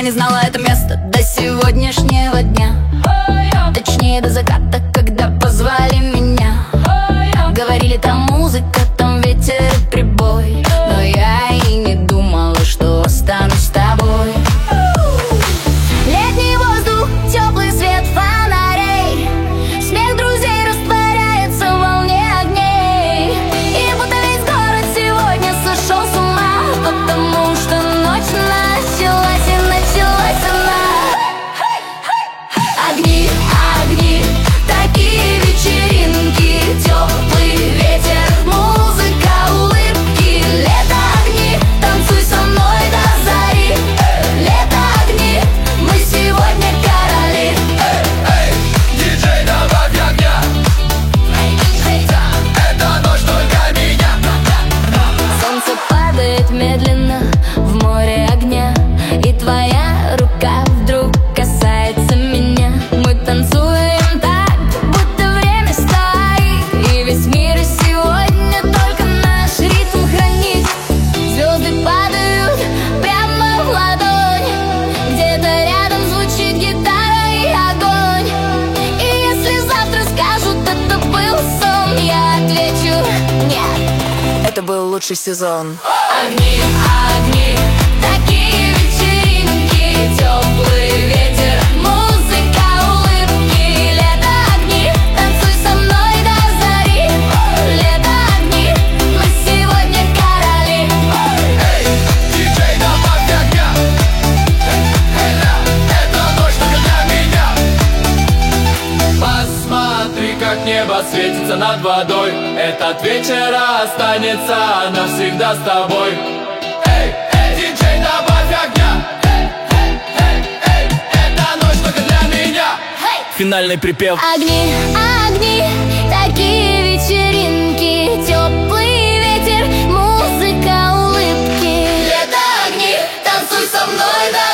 Я не знала это место до сегодняшнего дня. Точнее, до заката, когда позвали меня. Говорили, там музыка, там ветер и прибой, но я и не думала, что останусь с тобой. Летний воздух, теплый свет фонарей, смех друзей растворяется в волне огней. И будто весь город сегодня сошел с ума, потому что ночь началась и началась она. Огни, огни, такие вечеринки, теплый ветер, музыка, улыбки. Лето, огни, танцуй со мной до зари. Лето, огни, мы сегодня короли. Диджей, добавь огня. Это ночь только меня. Солнце падает медленно в море огня, и твоя рука вдруг касается меня. Мы танцуем так, будто время стоит, и весь мир сегодня только наш ритм хранит. Звезды падают прямо в ладонь, где-то рядом звучит гитара и огонь. И если завтра скажут, это был сон, я отвечу нет, это был лучший сезон. Огни, огни, такие вечеринки, теплый ветер, музыка, улыбки. Лето, огни, танцуй со мной до зари. Лето, огни, мы сегодня короли. Диджей, добавь огня. Это ночь только для меня. Посмотри, как небо светится над водой. Этот вечер останется навсегда с тобой. Диджей, добавь огня. Это ночь только для меня. Финальный припев. Огни, огни, такие вечеринки, теплый ветер, музыка, улыбки. Лето, огни, танцуй со мной до